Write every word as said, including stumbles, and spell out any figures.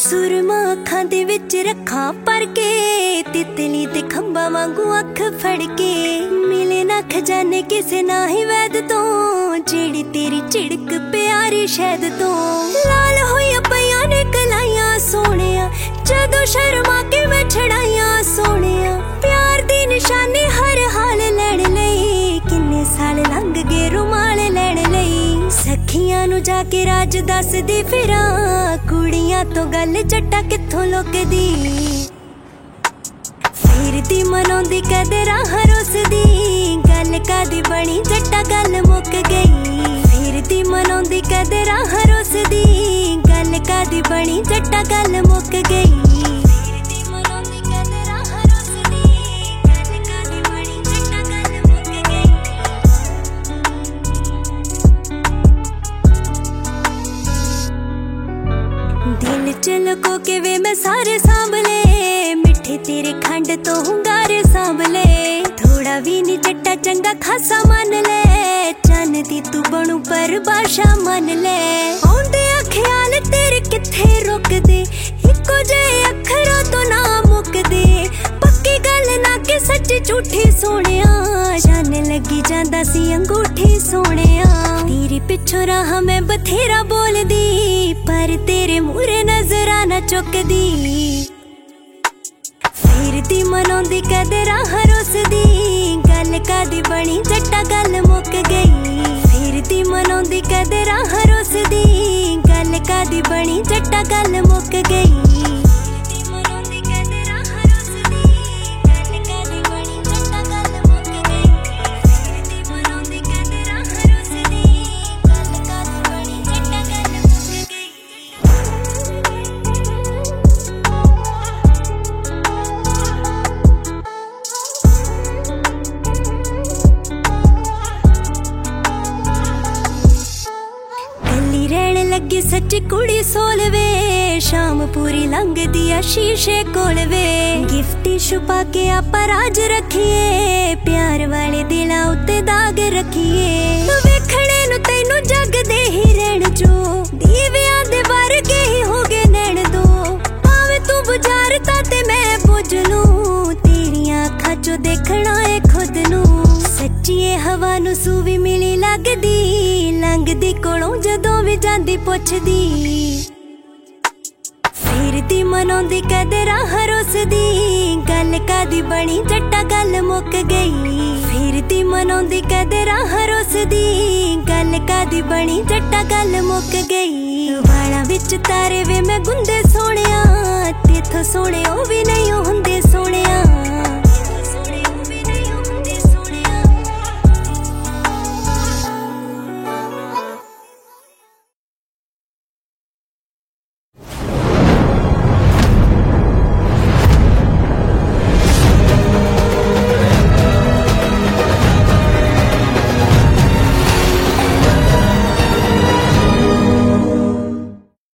सुरमा अखां दे विच रखा पर के तितली ते खंबा वांगू अख फड़ के मिले ना खजाने किसे ना ही वैद तो जेड़ी तेरी झिड़क प्यारी शहद तो लाल होइया पईयां ने कलाइयां सोहणिया जदों शर्मा के मैं छड़ाइयां सोहणिया प्यार दी निशानी हर हाल लैण लई किन्ने साल लंघ गए रुमाल लैण लई सखियां नू जाके राज दसदी फिरां कुड़ियां तो गल जट्टा कित्थों लुकदी फिरदी मनौंदी कदरां हर उसदी गल कादी बनी जट्टा गल मुक गई फिरदी मनौंदी कदरां हर उसदी गल कादी बनी जट्टा गल मुक गई दिल च लुको के वे मैं सारे सांभले मिठे तेरे खंड तो हुंगारे सांभले थोड़ा भी नी जट्टा चंगा खासा मान ले चन दी तू बनू पर बाशा मान ले आउंदे ख्याल तेरे किथे रुक दे इको जे अखरां तो ना मुक दे पक्की गल ना कि सच झूठी सोहणिया जान लगी जांदा सी अंगूठी सोहणिया तेरे पिछों राह मैं बथेरा बोलदी पर तेरे मूरे नजरां ना चुकदी फिरदी मनौंदी कदरां हर उसदी गल कादी बनी जट्टा गल मुक गई फिरदी मनौंदी कदरां हर उसदी गल कादी बनी जट्टा गल मुक गई लगी सच कुड़ी सोलवे शाम पूरी लंघदी आ शीशे कोल वे गिफ्ट छुपा के आपा राज रखिए प्यार वाले दिलां उत्ते दाग रखिए वेखणे नू तैनू जग दे ही रहण जो दीवियां दे वर्गे ही हो गए नैण दो भावें तू बुझारता ते मैं बुझ लूं तेरियां अखां चों देखना है खुद नू सच्चीए हवा नू सूवी मिली लगदी लंघदी कोलों जदों भी जांदी पुछदी फिरदी मनौंदी कदरां हर उसदी गल कादी बनी जट्टा गल मुक गई फिरदी मनौंदी कदरां हर उसदी गल कादी बनी जट्टा गल मुक गई वाला विच तारे वे मैं गुंदे सोहणिया तेथों सोहणे ओ भी नहीं हुंदे सोहणिया